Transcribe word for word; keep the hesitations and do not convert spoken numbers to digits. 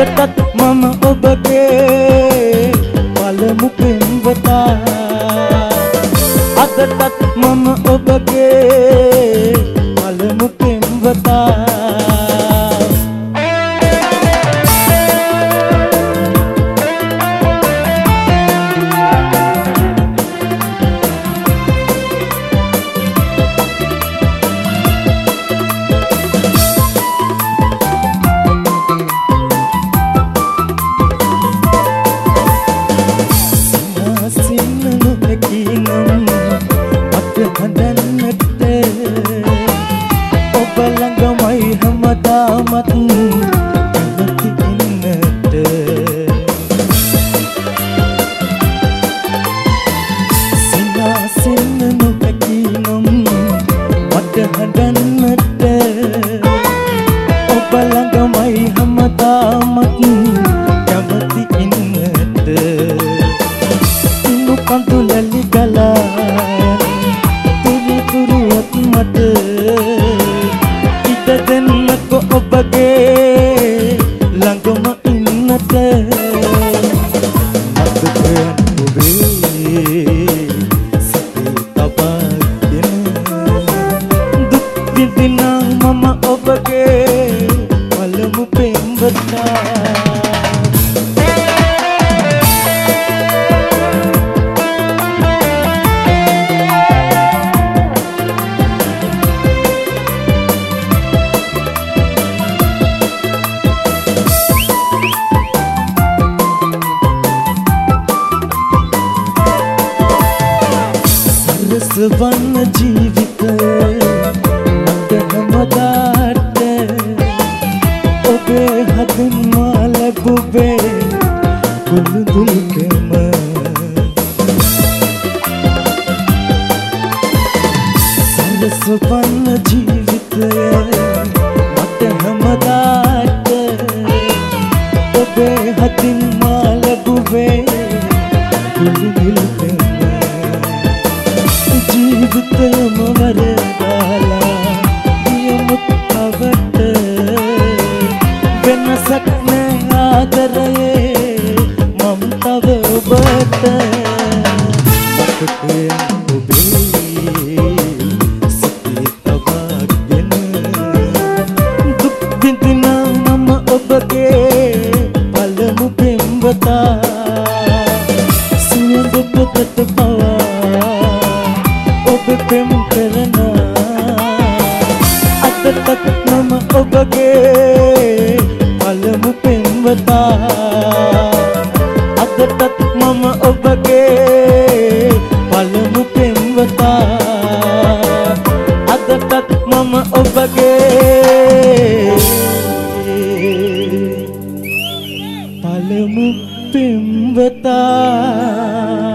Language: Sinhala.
අදටත් මම ඔබගේ පළමු පෙම්වතා අදටත් මම ඔබගේ පළමු පෙම්වතා වන්න ජීවිතය මට හැමදාට ඔබේ හදින් මා ලැබුවේ කුළුදුල්කම සරස වන්න ජීවිතය මට හැමදාට ඔබේ හදින් මා ලැබුවේ කුළුදුල්කම ජීවිතයම වරදාලා ගියමුත් අවට වෙනසක් නෑ ආදරයේ මම තව ඔබට මතකය ඔබේ සිතේ තබාගෙන දුක් විඳිනා මම ඔබගේ පළමු පෙම්වතා සුවඳ පොතට පවා ඔබ පෙම් කරනා අදටත් මම ඔබගේ පළමු පෙම්වතා අදටත් මම ඔබගේ පළමු පෙම්වතා අදටත් මම ඔබගේ පළමු පෙම්වතා